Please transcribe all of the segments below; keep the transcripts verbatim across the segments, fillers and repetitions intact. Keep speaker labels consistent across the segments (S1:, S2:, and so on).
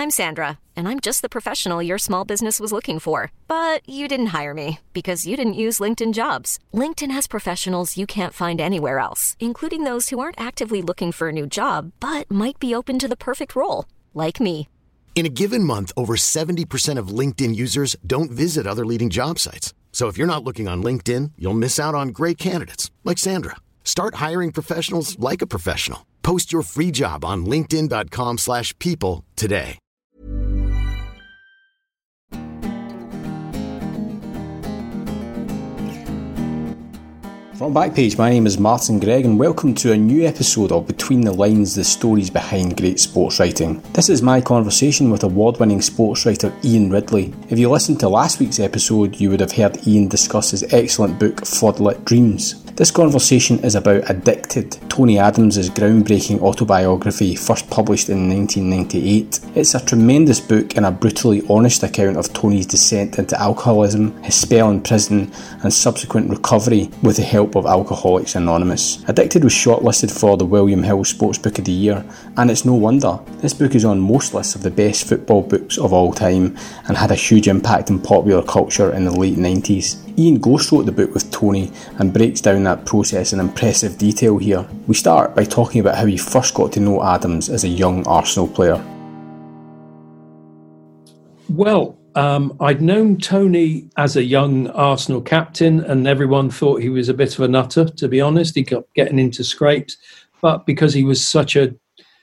S1: I'm Sandra, and I'm just the professional your small business was looking for. But you didn't hire me because you didn't use LinkedIn Jobs. LinkedIn has professionals you can't find anywhere else, including those who aren't actively looking for a new job, but might be open to the perfect role, like me.
S2: In a given month, over seventy percent of LinkedIn users don't visit other leading job sites. So if you're not looking on LinkedIn, you'll miss out on great candidates like Sandra. Start hiring professionals like a professional. Post your free job on linkedin.com slash people today.
S3: From Backpage, my name is Martin Gregg and welcome to a new episode of Between the Lines, the stories behind great sports writing. This is my conversation with award-winning sports writer Ian Ridley. If you listened to last week's episode, you would have heard Ian discuss his excellent book Floodlit Dreams. This conversation is about Addicted, Tony Adams' groundbreaking autobiography first published in nineteen ninety-eight. It's a tremendous book and a brutally honest account of Tony's descent into alcoholism, his spell in prison and subsequent recovery with the help of Alcoholics Anonymous. Addicted was shortlisted for the William Hill Sports Book of the Year, and it's no wonder. This book is on most lists of the best football books of all time and had a huge impact in popular culture in the late nineties. Ian ghostwrote the book with Tony and breaks down that process in impressive detail here. We start by talking about how he first got to know Adams as a young Arsenal player.
S4: Well, um, I'd known Tony as a young Arsenal captain, and everyone thought he was a bit of a nutter, to be honest. He kept getting into scrapes, but because he was such a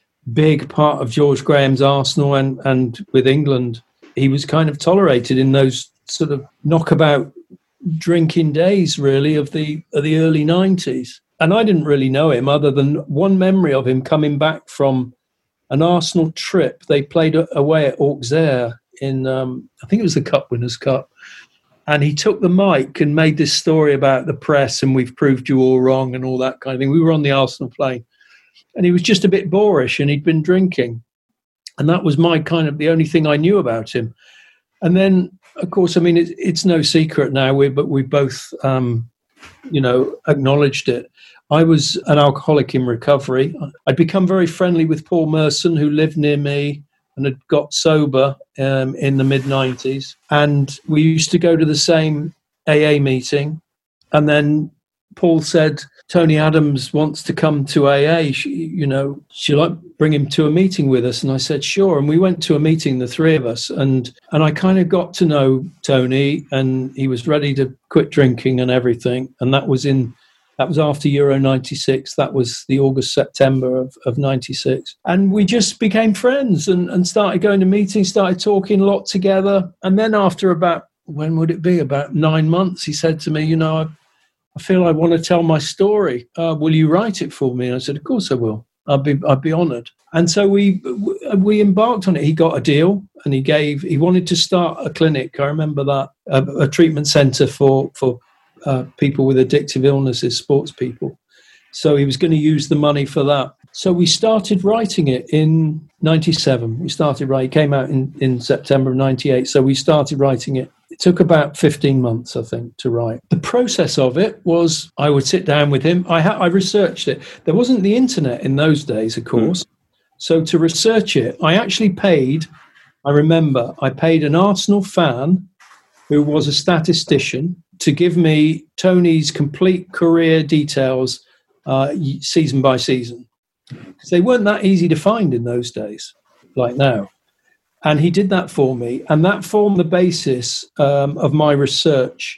S4: big part of George Graham's Arsenal and, and with England, he was kind of tolerated in those sort of knockabout drinking days, really, of the of the early nineties. And I didn't really know him other than one memory of him coming back from an Arsenal trip. They played away at Auxerre in, um, I think it was the Cup Winners' Cup. And he took the mic and made this story about the press and we've proved you all wrong and all that kind of thing. We were on the Arsenal plane. And he was just a bit boorish and he'd been drinking. And that was my kind of the only thing I knew about him. And then, of course, I mean, it, it's no secret now, we, but we both, um, you know, acknowledged it. I was an alcoholic in recovery. I'd become very friendly with Paul Merson, who lived near me and had got sober um, in the mid-nineties. And we used to go to the same A A meeting. And then Paul said, Tony Adams wants to come to A A. She, you know, she'd like bring him to a meeting with us. And I said, sure. And we went to a meeting, the three of us. And and I kind of got to know Tony, and he was ready to quit drinking and everything. And that was in, that was after Euro ninety-six. That was the August, September of, of ninety-six. And we just became friends and, and started going to meetings, started talking a lot together. And then after about, when would it be? About nine months, he said to me, you know, I, I feel I want to tell my story. Uh, will you write it for me? And I said, of course I will. I'd be, I'd be honoured. And so we we embarked on it. He got a deal, and he gave. He wanted to start a clinic. I remember that a, a treatment centre for for uh, people with addictive illnesses, sports people. So he was going to use the money for that. So we started writing it in ninety-seven. We started writing. It came out in, in September of ninety-eight. So we started writing it. It took about fifteen months, I think, to write. The process of it was I would sit down with him. I, ha- I researched it. There wasn't the internet in those days, of course. Mm. So to research it, I actually paid, I remember, I paid an Arsenal fan who was a statistician to give me Tony's complete career details uh, season by season. Because they weren't that easy to find in those days, like now. And he did that for me, and that formed the basis um, of my research.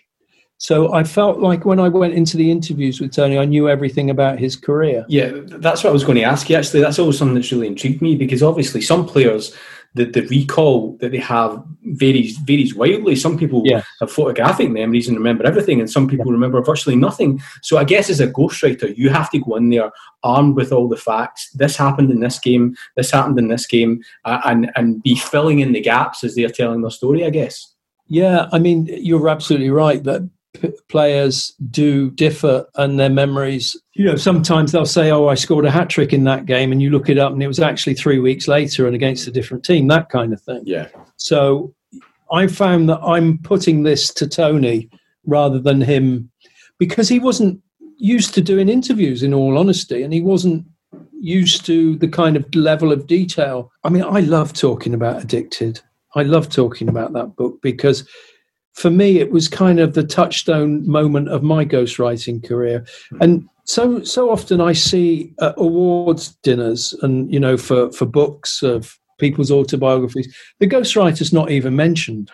S4: So I felt like when I went into the interviews with Tony, I knew everything about his career.
S5: Yeah, that's what I was going to ask you, actually. That's always something that's really intrigued me, because obviously some players, the, the recall that they have varies varies wildly. Some people yeah. have photographic memories and remember everything, and some people yeah. remember virtually nothing. So I guess as a ghostwriter, you have to go in there armed with all the facts. This happened in this game, this happened in this game, uh, and, and be filling in the gaps as they're telling their story, I guess.
S4: Yeah, I mean, you're absolutely right that p- players do differ, and their memories, you know, sometimes they'll say, oh, I scored a hat-trick in that game, and you look it up and it was actually three weeks later and against a different team, that kind of thing.
S5: Yeah.
S4: So I found that I'm putting this to Tony rather than him, because he wasn't used to doing interviews, in all honesty, and he wasn't, used to the kind of level of detail. I mean, I love talking about Addicted. I love talking about that book because for me, it was kind of the touchstone moment of my ghostwriting career. And so so often I see uh, awards dinners and, you know, for, for books of people's autobiographies, the ghostwriter's not even mentioned.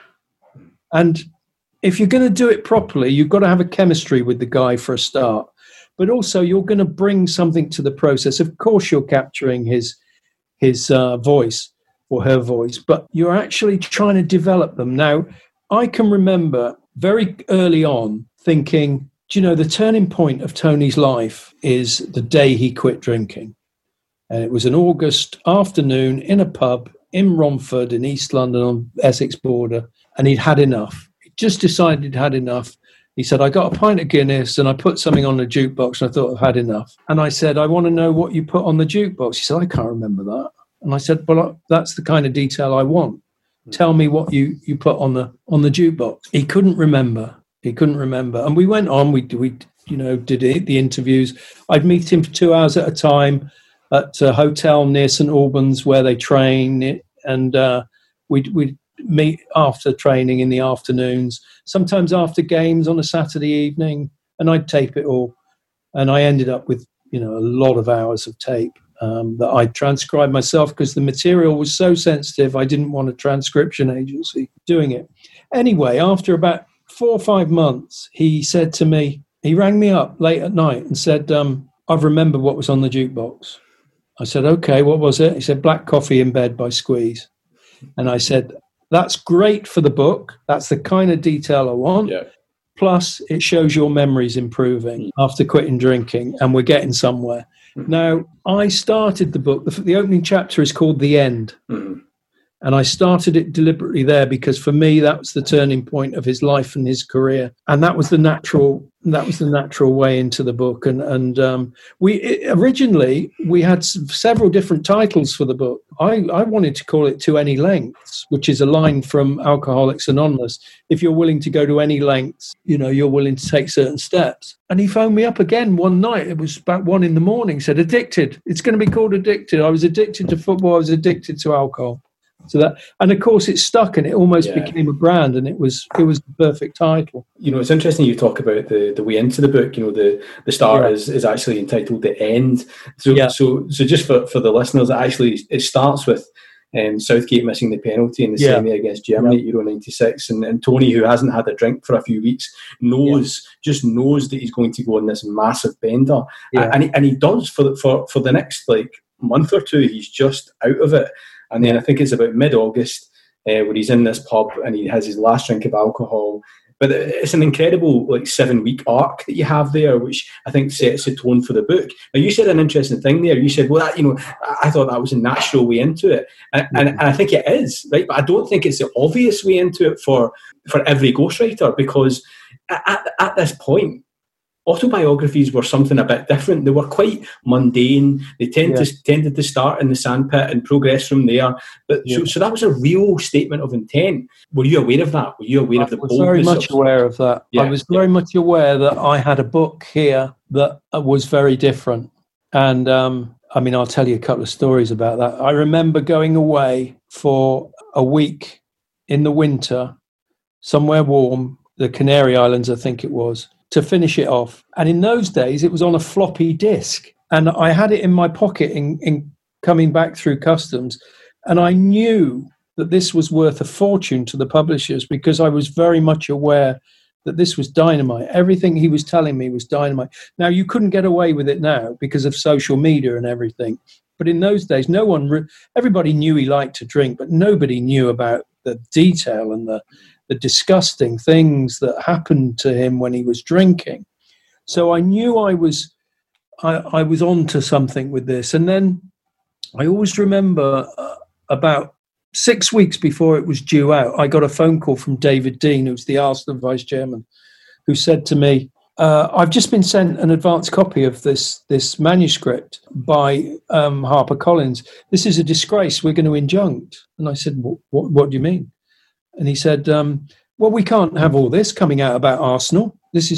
S4: And if you're going to do it properly, you've got to have a chemistry with the guy for a start. But also you're going to bring something to the process. Of course, you're capturing his, his uh, voice or her voice, but you're actually trying to develop them. Now, I can remember very early on thinking, do you know, the turning point of Tony's life is the day he quit drinking. And it was an August afternoon in a pub in Romford in East London on Essex border. And he'd had enough. He just decided he'd had enough. He said, I got a pint of Guinness and I put something on the jukebox and I thought I've had enough. And I said, I want to know what you put on the jukebox. He said, I can't remember that. And I said, well, that's the kind of detail I want. Tell me what you, you put on the on the jukebox. He couldn't remember. He couldn't remember. And we went on. We we you know did it, the interviews. I'd meet him for two hours at a time at a hotel near St Albans where they train, and uh, we'd we'd meet after training in the afternoons. Sometimes after games on a Saturday evening, and I'd tape it all. And I ended up with you know a lot of hours of tape. Um, that I transcribed myself because the material was so sensitive. I didn't want a transcription agency doing it. Anyway, after about four or five months, he said to me, he rang me up late at night and said, um, I've remembered what was on the jukebox. I said, okay, what was it? He said, Black Coffee in Bed by Squeeze. And I said, that's great for the book. That's the kind of detail I want. Yeah. Plus, it shows your memory's improving after quitting drinking, and we're getting somewhere. Now, I started the book, the, the opening chapter is called The End. Mm-hmm. And I started it deliberately there because for me, that was the turning point of his life and his career. And that was the natural, that was the natural way into the book. And, and um, we it, originally, we had several different titles for the book. I, I wanted to call it To Any Lengths, which is a line from Alcoholics Anonymous. If you're willing to go to any lengths, you know, you're willing to take certain steps. And he phoned me up again one night. It was about one in the morning. Said, Addicted. It's going to be called Addicted. I was addicted to football. I was addicted to alcohol. So that, and of course, it stuck, and it almost yeah. became a brand, and it was it was the perfect title.
S5: You know, it's interesting you talk about the, the way into the book. You know, the the start yeah. is, is actually entitled The End. So yeah. so so just for, for the listeners, it actually it starts with um, Southgate missing the penalty in the yeah. semi against Germany yeah. at Euro ninety-six, and, and Tony, who hasn't had a drink for a few weeks, knows yeah. just knows that he's going to go on this massive bender, yeah. and he, and he does for for for the next like month or two. He's just out of it. And then I think it's about mid-August uh, where he's in this pub and he has his last drink of alcohol. But it's an incredible like seven-week arc that you have there, which I think sets the tone for the book. Now, you said an interesting thing there. You said, well, that, you know, I thought that was a natural way into it. And, mm-hmm. and, and I think it is, right? But I don't think it's the obvious way into it for, for every ghostwriter, because at, at this point, autobiographies were something a bit different. They were quite mundane. They tend yeah. to, tended to start in the sandpit and progress from there. But yeah. so, so that was a real statement of intent. Were you aware of that? Were you aware
S4: I
S5: of the
S4: boldness? I was very much
S5: of,
S4: aware of that. Yeah, I was very yeah. much aware that I had a book here that was very different. And um, I mean, I'll tell you a couple of stories about that. I remember going away for a week in the winter, somewhere warm, the Canary Islands, I think it was, to finish it off. And in those days, it was on a floppy disk. And I had it in my pocket in, in coming back through customs. And I knew that this was worth a fortune to the publishers because I was very much aware that this was dynamite. Everything he was telling me was dynamite. Now, you couldn't get away with it now because of social media and everything. But in those days, no one, re- everybody knew he liked to drink, but nobody knew about the detail and the the disgusting things that happened to him when he was drinking. So I knew I was I, I was on to something with this. And then I always remember uh, about six weeks before it was due out, I got a phone call from David Dean, who's the Arsenal vice chairman, who said to me, uh, I've just been sent an advance copy of this, this manuscript by um, HarperCollins. This is a disgrace. We're going to injunct. And I said, what, what, what do you mean? And he said, um, well, we can't have all this coming out about Arsenal. This is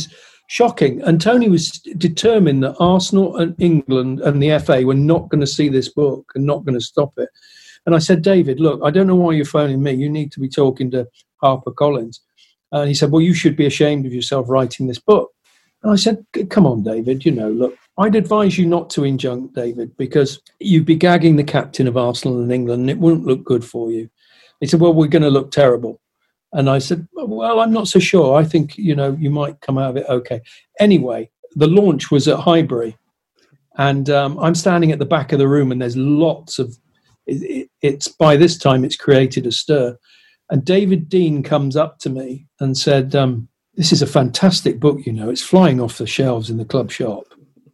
S4: shocking. And Tony was determined that Arsenal and England and the F A were not going to see this book and not going to stop it. And I said, David, look, I don't know why you're phoning me. You need to be talking to HarperCollins. And he said, well, you should be ashamed of yourself writing this book. And I said, come on, David, you know, look, I'd advise you not to injunct, David, because you'd be gagging the captain of Arsenal and England and it wouldn't look good for you. He said, well, we're going to look terrible. And I said, well, I'm not so sure. I think, you know, you might come out of it okay. Anyway, the launch was at Highbury. And um, I'm standing at the back of the room and there's lots of, it, it's by this time it's created a stir. And David Dean comes up to me and said, um, this is a fantastic book, you know, it's flying off the shelves in the club shop.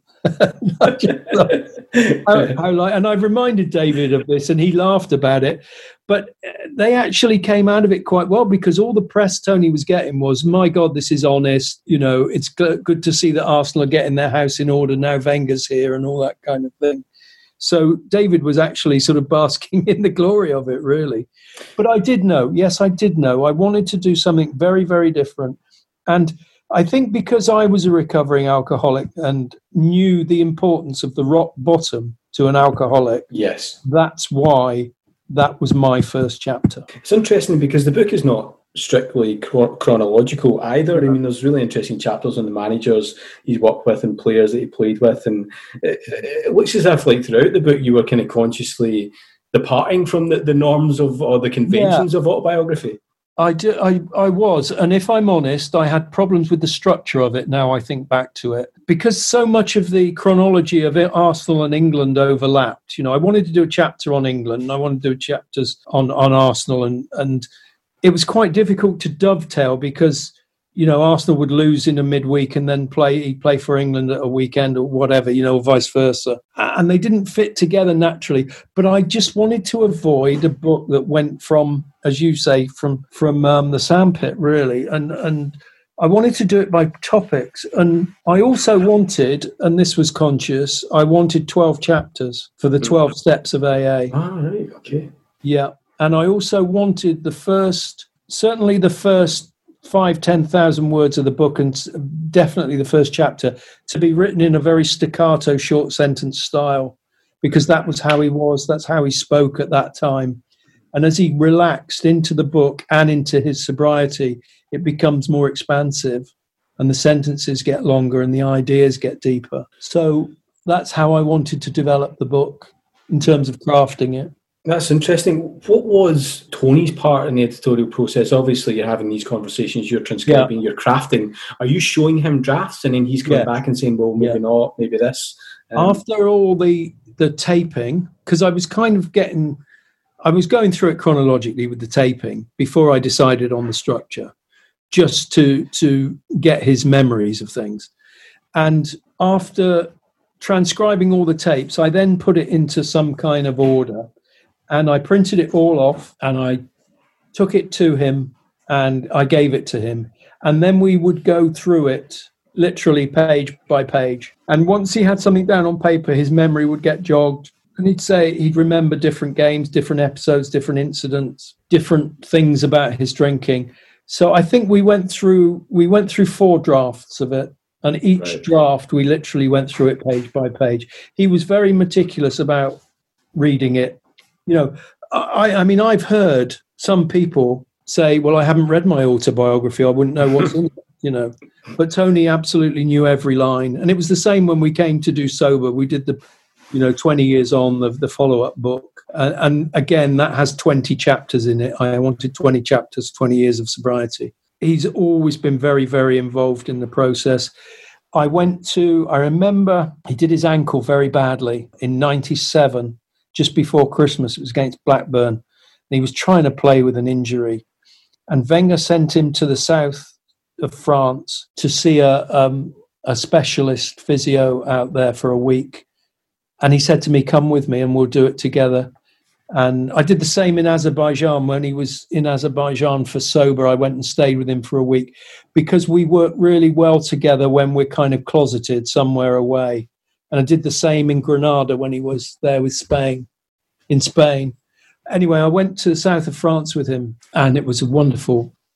S4: I just thought, how, how like, and I've reminded David of this and he laughed about it. But they actually came out of it quite well because all the press Tony was getting was, my God, this is honest. You know, it's good to see that Arsenal are getting their house in order now Wenger's here and all that kind of thing. So David was actually sort of basking in the glory of it, really. But I did know, yes, I did know. I wanted to do something very, very different. And I think because I was a recovering alcoholic and knew the importance of the rock bottom to an alcoholic,
S5: yes,
S4: that's why that was my first chapter.
S5: It's interesting because the book is not strictly chronological either. I mean, there's really interesting chapters on the managers he's worked with and players that he played with. And it, it looks as if, like, throughout the book, you were kind of consciously departing from the, the norms of or the conventions yeah. of autobiography.
S4: I, do, I, I was. And if I'm honest, I had problems with the structure of it now I think back to it. Because so much of the chronology of it, Arsenal and England overlapped. You know, I wanted to do a chapter on England and I wanted to do chapters on, on Arsenal. And, and it was quite difficult to dovetail because, you know, Arsenal would lose in a midweek and then play he'd play for England at a weekend or whatever, you know, or vice versa. And they didn't fit together naturally. But I just wanted to avoid a book that went from, as you say, from from um, the sandpit, really. And and I wanted to do it by topics. And I also wanted, and this was conscious, I wanted twelve chapters for the twelve steps of A A.
S5: Ah, right, okay.
S4: Yeah. And I also wanted the first, certainly the first five, ten thousand words of the book, and definitely the first chapter, to be written in a very staccato, short sentence style, because that was how he was. That's how he spoke at that time. And as he relaxed into the book and into his sobriety, it becomes more expansive, and the sentences get longer and the ideas get deeper. So that's how I wanted to develop the book in terms of crafting it.
S5: That's interesting. What was Tony's part in the editorial process? Obviously, you're having these conversations, you're transcribing, yeah. you're crafting. Are you showing him drafts and then he's coming yeah. back and saying, well, maybe yeah. not, maybe this?
S4: Um, After all the, the taping, because I was kind of getting, I was going through it chronologically with the taping before I decided on the structure, just to to get his memories of things. And after transcribing all the tapes, I then put it into some kind of order. And I printed it all off and I took it to him and I gave it to him. And then we would go through it literally page by page. And once he had something down on paper, his memory would get jogged. And he'd say he'd remember different games, different episodes, different incidents, different things about his drinking. So I think we went through we went through four drafts of it. And each right. draft, we literally went through it page by page. He was very meticulous about reading it. You know, I, I mean, I've heard some people say, well, I haven't read my autobiography. I wouldn't know what's in it, you know. But Tony absolutely knew every line. And it was the same when we came to do Sober. We did the, you know, twenty years on, the, the follow-up book. Uh, and again, that has twenty chapters in it. I wanted twenty chapters, twenty years of sobriety. He's always been very, very involved in the process. I went to, I remember he did his ankle very badly in ninety-seven. Just before Christmas, it was against Blackburn. And he was trying to play with an injury. And Wenger sent him to the south of France to see a, um, a specialist physio out there for a week. And he said to me, come with me and we'll do it together. And I did the same in Azerbaijan. When he was in Azerbaijan for Sober, I went and stayed with him for a week because we work really well together when we're kind of closeted somewhere away. And I did the same in Granada when he was there with Spain, in Spain. Anyway, I went to the south of France with him, and it was a wonderful,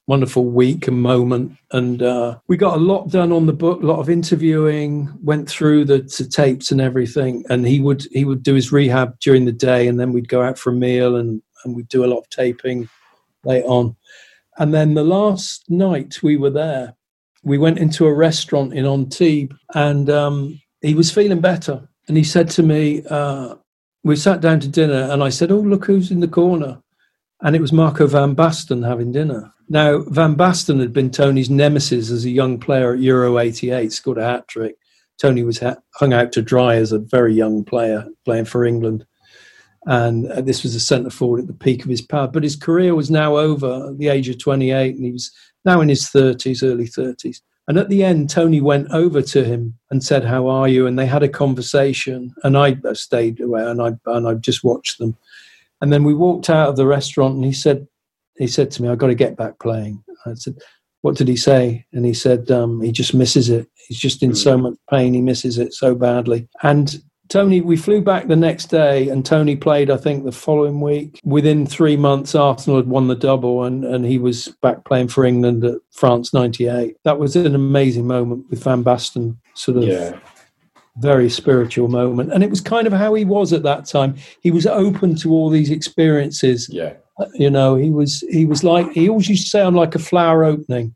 S4: wonderful week and moment. And uh, we got a lot done on the book, a lot of interviewing, went through the, the tapes and everything. And he would he would do his rehab during the day, and then we'd go out for a meal, and, and we'd do a lot of taping late on. And then the last night we were there, we went into a restaurant in Antibes, and um, he was feeling better. And he said to me, uh, we sat down to dinner, and I said, oh, look who's in the corner. And it was Marco van Basten having dinner. Now, Van Basten had been Tony's nemesis as a young player at Euro eighty-eight, scored a hat-trick. Tony was ha- hung out to dry as a very young player playing for England. And uh, this was a centre-forward at the peak of his power. But his career was now over at the age of twenty-eight, and he was now in his thirties, early thirties. And at the end, Tony went over to him and said, how are you? And they had a conversation. And I stayed away, and I and I just watched them. And then we walked out of the restaurant, and he said, he said to me, I've got to get back playing. I said, what did he say? And he said, um, he just misses it. He's just in mm. so much pain. He misses it so badly. And Tony, we flew back the next day, and Tony played, I think, the following week. Within three months, Arsenal had won the double, and, and he was back playing for England at France ninety-eight. That was an amazing moment with Van Basten, sort of yeah. very spiritual moment. And it was kind of how he was at that time. He was open to all these experiences.
S5: Yeah.
S4: You know, he was he was like, he always used to say, I'm like a flower opening.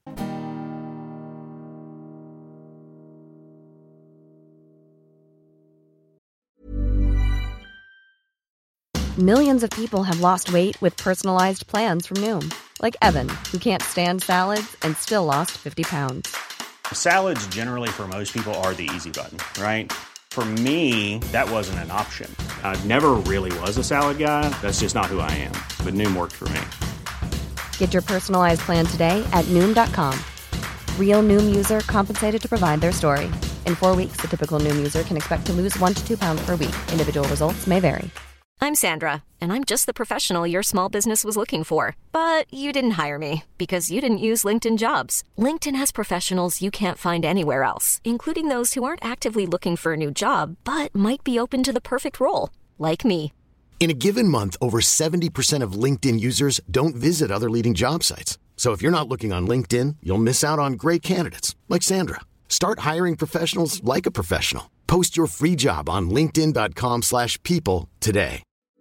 S6: Millions of people have lost weight with personalized plans from Noom. Like Evan, who can't stand salads and still lost fifty pounds.
S7: Salads generally for most people are the easy button, right? For me, that wasn't an option. I never really was a salad guy. That's just not who I am. But Noom worked for me.
S6: Get your personalized plan today at Noom dot com. Real Noom user compensated to provide their story. In four weeks, the typical Noom user can expect to lose one to two pounds per week. Individual results may vary.
S1: I'm Sandra, and I'm just the professional your small business was looking for. But you didn't hire me because you didn't use LinkedIn Jobs. LinkedIn has professionals you can't find anywhere else, including those who aren't actively looking for a new job, but might be open to the perfect role, like me.
S2: In a given month, over seventy percent of LinkedIn users don't visit other leading job sites. So if you're not looking on LinkedIn, you'll miss out on great candidates like Sandra. Start hiring professionals like a professional. Post your free job on linkedin dot com slash people today.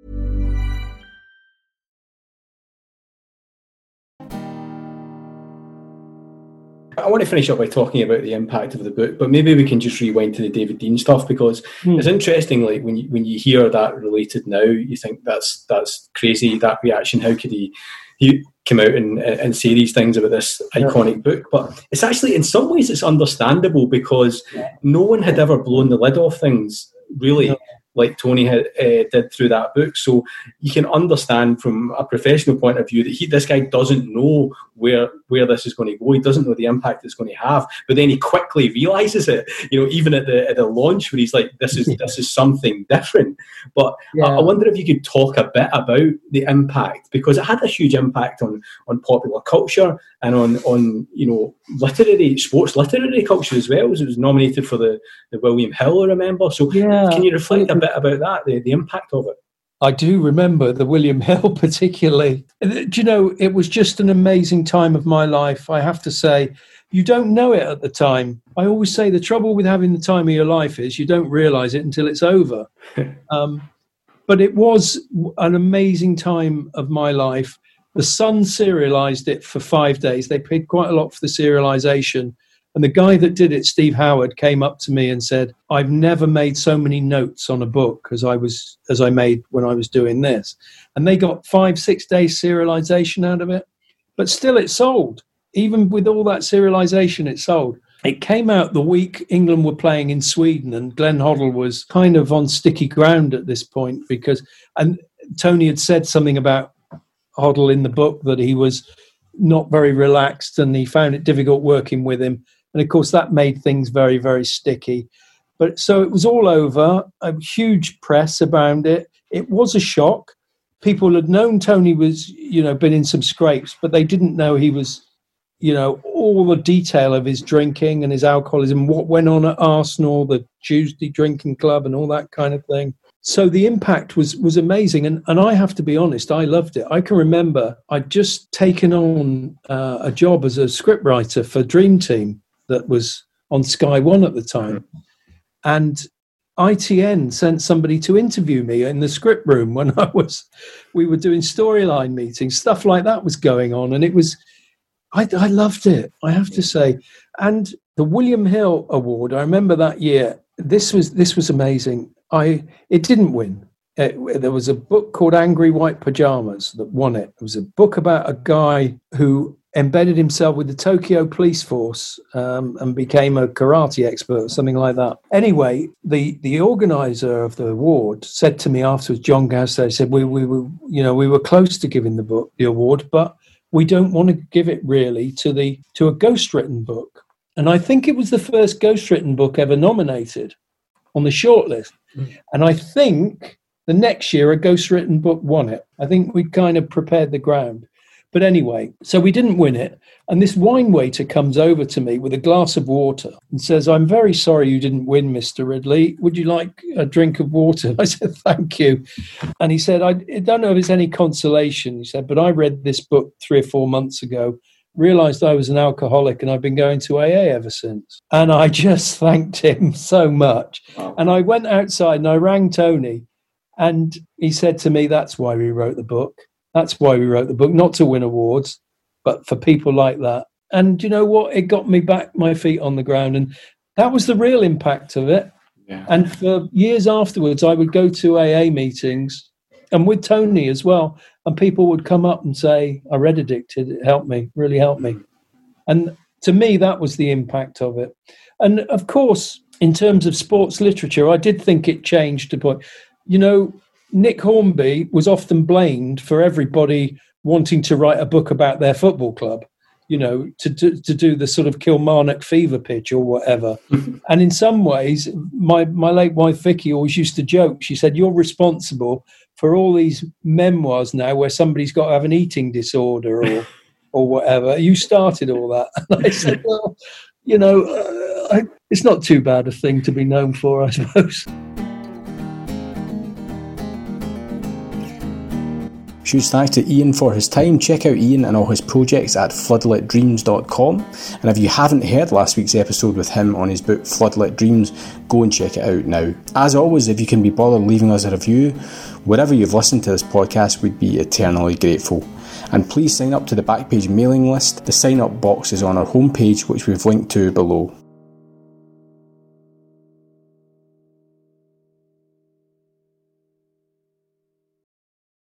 S5: I want to finish up by talking about the impact of the book, but maybe we can just rewind to the David Dein stuff, because hmm. it's interesting. Like when you when you hear that related now, you think that's that's crazy. That reaction. How could he he come out and and say these things about this iconic yeah. book? But it's actually, in some ways, it's understandable, because no one had ever blown the lid off things really. Yeah. Like Tony had, uh, did through that book. So you can understand from a professional point of view that he, this guy doesn't know where where this is going to go. He doesn't know the impact it's going to have. But then he quickly realises it, you know, even at the at the launch, where he's like, this is this is something different. But yeah. I, I wonder if you could talk a bit about the impact, because it had a huge impact on, on popular culture and on, on, you know, literary, sports literary culture as well. It was nominated for the, the William Hill, I remember. So yeah. can you reflect a bit about that, the, the impact of it?
S4: I do remember the William Hill particularly. Do you know, it was just an amazing time of my life, I have to say. You don't know it at the time. I always say the trouble with having the time of your life is you don't realise it until it's over. um, but it was an amazing time of my life. The Sun serialised it for five days. They paid quite a lot for the serialisation. And the guy that did it, Steve Howard, came up to me and said, I've never made so many notes on a book as I was as I made when I was doing this. And they got five, six days serialization out of it. But still it sold. Even with all that serialization, it sold. It came out the week England were playing in Sweden, and Glenn Hoddle was kind of on sticky ground at this point, because, and Tony had said something about Hoddle in the book, that he was not very relaxed and he found it difficult working with him. And of course, that made things very, very sticky. But so it was all over, a huge press around it. It was a shock. People had known Tony was, you know, been in some scrapes, but they didn't know he was, you know, all the detail of his drinking and his alcoholism, what went on at Arsenal, the Tuesday drinking club and all that kind of thing. so the impact was was amazing. And, and I have to be honest, I loved it. I can remember I'd just taken on uh, a job as a scriptwriter for Dream Team that was on Sky One at the time. And I T N sent somebody to interview me in the script room when I was, we were doing storyline meetings, stuff like that was going on. And it was, I, I loved it, I have to say. And the William Hill Award, I remember that year, this was this was amazing. I It didn't win. It, there was a book called Angry White Pajamas that won it. It was a book about a guy who embedded himself with the Tokyo police force um, and became a karate expert or something like that. Anyway, the, the organizer of the award said to me afterwards, John Gastey, said, we, we were, you know, we were close to giving the book the award, but we don't want to give it really to the to a ghostwritten book. And I think it was the first ghostwritten book ever nominated on the shortlist. Mm. And I think the next year a ghostwritten book won it. I think we kind of prepared the ground. But anyway, so we didn't win it. And this wine waiter comes over to me with a glass of water and says, I'm very sorry you didn't win, Mister Ridley. Would you like a drink of water? I said, thank you. And he said, I don't know if it's any consolation, he said, but I read this book three or four months ago, realised I was an alcoholic, and I've been going to A A ever since. And I just thanked him so much. Wow. And I went outside and I rang Tony, and he said to me, that's why we wrote the book. That's why we wrote the book, not to win awards, but for people like that. And you know what? It got me back my feet on the ground. And that was the real impact of it. Yeah. And for years afterwards, I would go to A A meetings, and with Tony as well. And people would come up and say, I read Addicted. It helped me, really helped me. And to me, that was the impact of it. And of course, in terms of sports literature, I did think it changed to point. You know, Nick Hornby was often blamed for everybody wanting to write a book about their football club, you know, to, to, to do the sort of Kilmarnock fever pitch or whatever. And in some ways, my, my late wife, Vicky, always used to joke. She said, you're responsible for all these memoirs now where somebody's got to have an eating disorder or or whatever. You started all that. And I said, well, you know, uh, I, it's not too bad a thing to be known for, I suppose.
S3: Huge thanks to Ian for his time. Check out Ian and all his projects at floodlit dreams dot com. And if you haven't heard last week's episode with him on his book Floodlit Dreams, go and check it out now. As always, if you can be bothered leaving us a review, wherever you've listened to this podcast, we'd be eternally grateful. And please sign up to the Backpage mailing list. The sign up box is on our homepage, which we've linked to below.